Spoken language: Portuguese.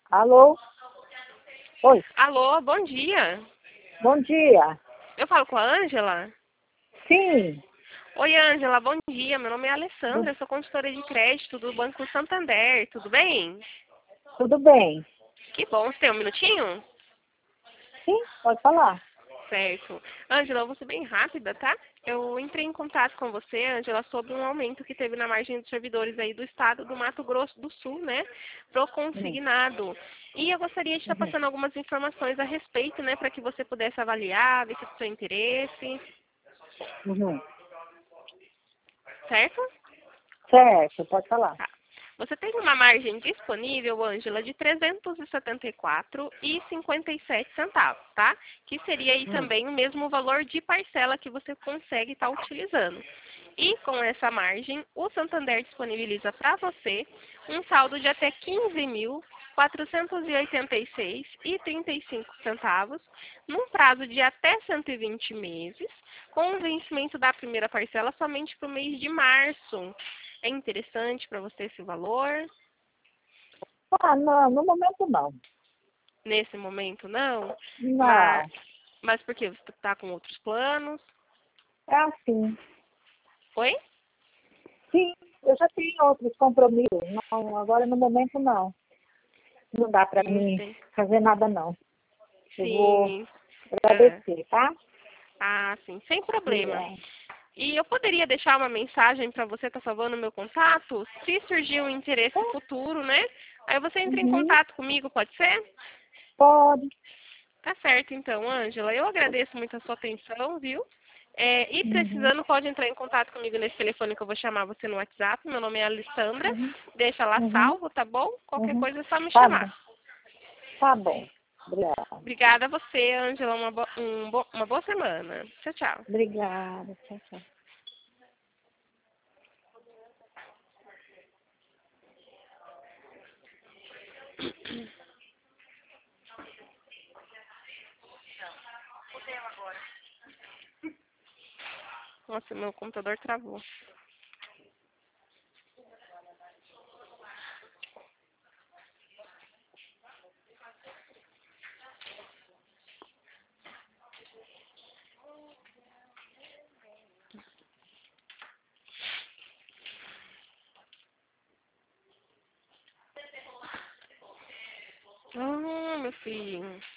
Alô? Oi, Alô, bom dia. bom dia. Eu falo com a Ângela? Sim, Oi, Ângela, bom dia. Meu nome é tu- Alessandra, eu sou consultora de crédito do Banco Santander. Tudo bem? tudo bem? Que bom. Você tem um minutinho? Sim, pode falar. Certo. Ângela, eu vou ser bem rápida, tá? Eu entrei em contato com você, Ângela, sobre um aumento que teve na margem dos servidores aí do estado do Mato Grosso do Sul, né? Pro Uhum, consignado. E eu gostaria de estar uhum, passando algumas informações a respeito, né? Para que você pudesse avaliar, ver se é do seu interesse. uhum. Certo? Certo, pode falar. Tá. Você tem uma margem disponível, Ângela, de 374,57 centavos, tá? Que seria aí Hum. também o mesmo valor de parcela que você consegue estar utilizando. E com essa margem, o Santander disponibiliza para você um saldo de até 15.486,35 centavos, num prazo de até 120 meses, com o vencimento da primeira parcela somente para o mês de março. É interessante para você esse valor? Ah, não, no momento não. Nesse momento, não? Mas, Não, mas por quê? Você está com outros planos? é assim. Oi? Sim, eu já tenho outros compromissos. Não, agora no momento não. Não dá para mim Sim. fazer nada não. Eu vou Sim. É. agradecer, tá? Ah, sim, sem problema. Obrigada. E eu poderia deixar uma mensagem para você estar salvando o meu contato? Se surgir um interesse futuro, né? Aí você entra em Uhum, contato comigo, pode ser? pode. Tá certo, então, Ângela. Eu agradeço muito a sua atenção, viu? E Uhum, precisando, pode entrar em contato comigo nesse telefone que eu vou chamar você no WhatsApp. Meu nome é Alessandra. uhum, Deixa lá uhum, salvo, tá bom? Qualquer uhum. coisa é só me Tá chamar. bom, tá bom. Obrigada. Obrigada a você, Ângela. Uma boa semana. Tchau, tchau. Obrigada. Tchau, tchau. Nossa, meu computador travou. Ah, meu filho.